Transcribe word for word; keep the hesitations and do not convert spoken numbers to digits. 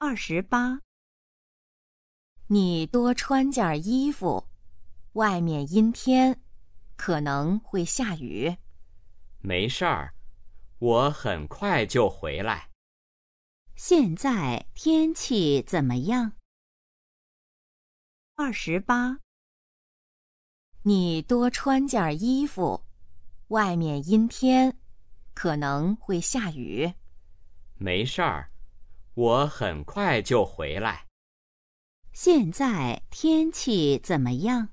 二十八，你多穿件衣服，外面阴天，可能会下雨。 没事儿，我很快就回来。 现在天气怎么样？ 二十八，你多穿件衣服，外面阴天，可能会下雨。 没事儿，我很快就回来。 现在天气怎么样？